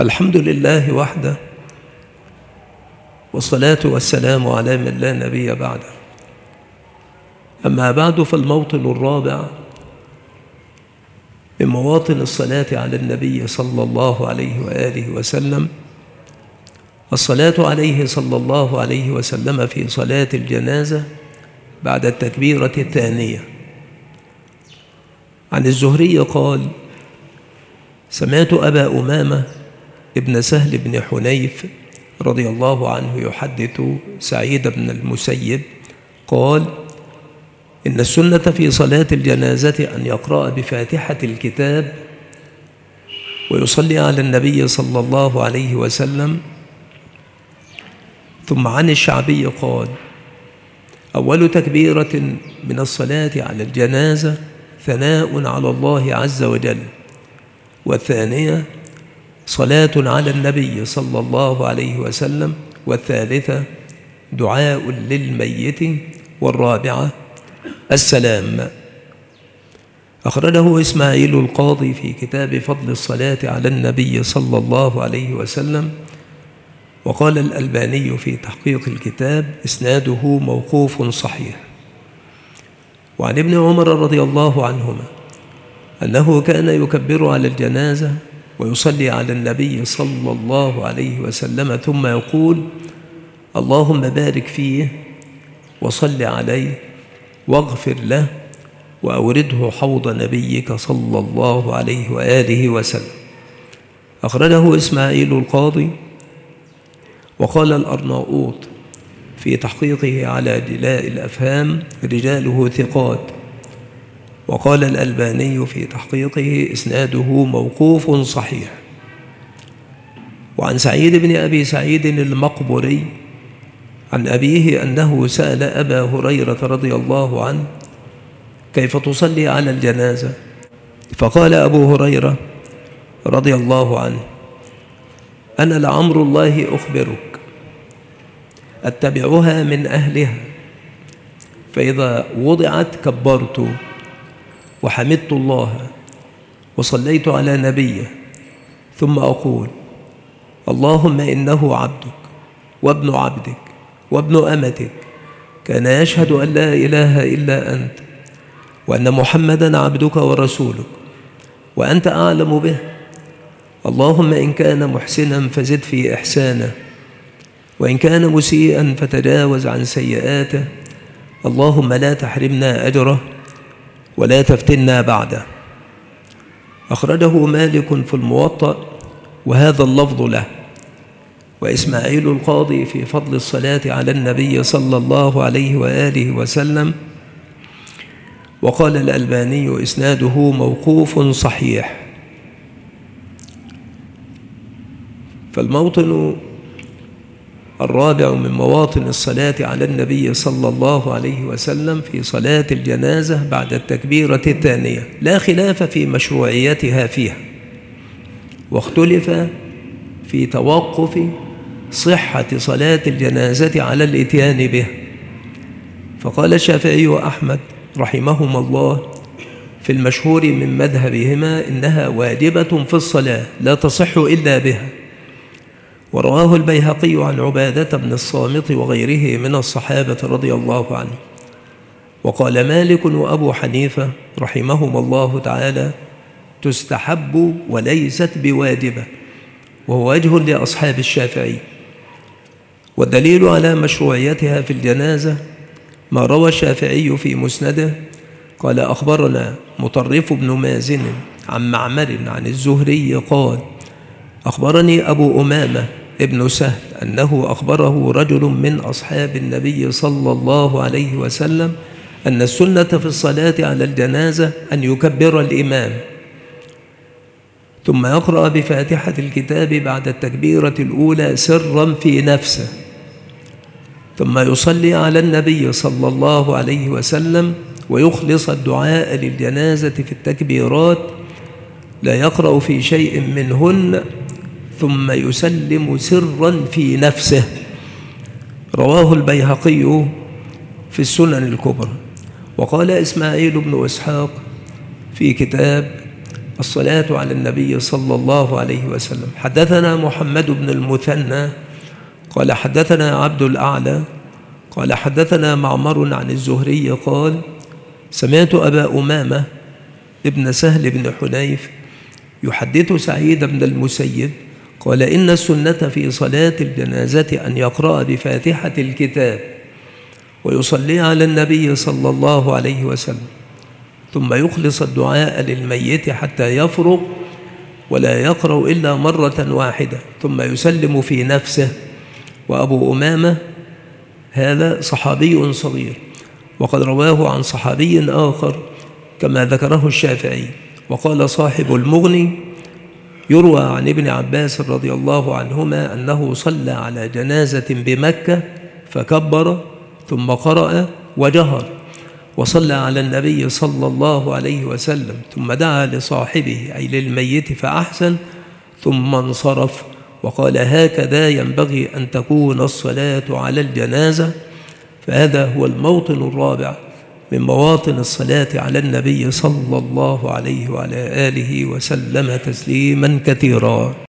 الحمد لله وحده، والصلاة والسلام على من لا نبي بعده. أما بعد، فالموطن الرابع من مواطن الصلاة على النبي صلى الله عليه وآله وسلم الصلاة عليه صلى الله عليه وسلم في صلاة الجنازة بعد التكبيرة الثانية. عن الزهري قال: سمعت أبا أمامة ابن سهل بن حنيف رضي الله عنه يحدث سعيد بن المسيب قال: إن السنة في صلاة الجنازة أن يقرأ بفاتحة الكتاب ويصلي على النبي صلى الله عليه وسلم. ثم عن الشعبي قال: أول تكبيرة من الصلاة على الجنازة ثناء على الله عز وجل، والثانية صلاة على النبي صلى الله عليه وسلم، والثالثة دعاء للميت، والرابعة السلام. أخرجه إسماعيل القاضي في كتاب فضل الصلاة على النبي صلى الله عليه وسلم، وقال الألباني في تحقيق الكتاب: إسناده موقوف صحيح. وعن ابن عمر رضي الله عنهما أنه كان يكبر على الجنازة ويصلي على النبي صلى الله عليه وسلم، ثم يقول: اللهم بارك فيه وصل عليه واغفر له وأورده حوض نبيك صلى الله عليه وآله وسلم. أخرجه إسماعيل القاضي. وقال الأرناؤوط في تحقيقه على جلاء الأفهام: رجاله ثقات. وقال الألباني في تحقيقه: إسناده موقوف صحيح. وعن سعيد بن أبي سعيد المقبري عن أبيه أنه سأل أبا هريرة رضي الله عنه: كيف تصلي على الجنازة؟ فقال أبو هريرة رضي الله عنه: أنا لعمر الله أخبرك، أتبعها من أهلها، فإذا وضعت كبرت وحمدت الله وصليت على نبيه، ثم أقول: اللهم إنه عبدك وابن عبدك وابن أمتك، كان يشهد أن لا إله إلا أنت، وأن محمدًا عبدك ورسولك، وأنت أعلم به. اللهم إن كان محسنا فزد في إحسانه، وإن كان مسيئا فتجاوز عن سيئاته. اللهم لا تحرمنا أجره ولا تفتنا بعده. أخرجه مالك في الموطأ، وهذا اللفظ له. وإسماعيل القاضي في فضل الصلاة على النبي صلى الله عليه وآله وسلم. وقال الألباني: إسناده موقوف صحيح. فالموطن الرابع من مواطن الصلاة على النبي صلى الله عليه وسلم في صلاة الجنازة بعد التكبيرة الثانية، لا خلاف في مشروعيتها فيها، واختلف في توقف صحة صلاة الجنازة على الإتيان به. فقال الشافعي وأحمد رحمهما الله في المشهور من مذهبهما: إنها واجبة في الصلاة لا تصح إلا بها. ورواه البيهقي عن عبادة بن الصامت وغيره من الصحابة رضي الله عنه. وقال مالك وأبو حنيفة رحمهما الله تعالى: تستحب وليست بواجبة، وهو وجه لأصحاب الشافعي. والدليل على مشروعيتها في الجنازة ما روى الشافعي في مسنده قال: أخبرنا مطرف بن مازن عن معمر عن الزهري قال: أخبرني أبو أمامة ابن سهل أنه أخبره رجل من أصحاب النبي صلى الله عليه وسلم أن السنة في الصلاة على الجنازة أن يكبر الإمام ثم يقرأ بفاتحة الكتاب بعد التكبيرة الأولى سرا في نفسه، ثم يصلي على النبي صلى الله عليه وسلم ويخلص الدعاء للجنازة في التكبيرات، لا يقرأ في شيء منهن، ثم يسلم سرا في نفسه. رواه البيهقي في السنن الكبرى. وقال إسماعيل بن إسحاق في كتاب الصلاة على النبي صلى الله عليه وسلم. حدثنا محمد بن المثنى قال حدثنا عبد الأعلى قال حدثنا معمر عن الزهري قال سمعت أبا أمامة ابن سهل بن حنيف يحدث سعيد بن المسيب قال إن السنة في صلاة الجنازة أن يقرأ بفاتحة الكتاب ويصلي على النبي صلى الله عليه وسلم، ثم يخلص الدعاء للميت حتى يفرغ ولا يقرأ إلا مرة واحدة ثم يسلم في نفسه. وأبو أمامة هذا صحابي صغير، وقد رواه عن صحابي آخر كما ذكره الشافعي. وقال صاحب المغني يروى عن ابن عباس رضي الله عنهما أنه صلى على جنازة بمكة فكبر ثم قرأ وجهر، وصلى على النبي صلى الله عليه وسلم ثم دعا لصاحبه أي للميت فأحسن ثم انصرف. وقال هكذا ينبغي أن تكون الصلاة على الجنازة. فهذا هو الموطن الرابع من مواطن الصلاة على النبي صلى الله عليه وعلى آله وسلم تسليما كثيرا.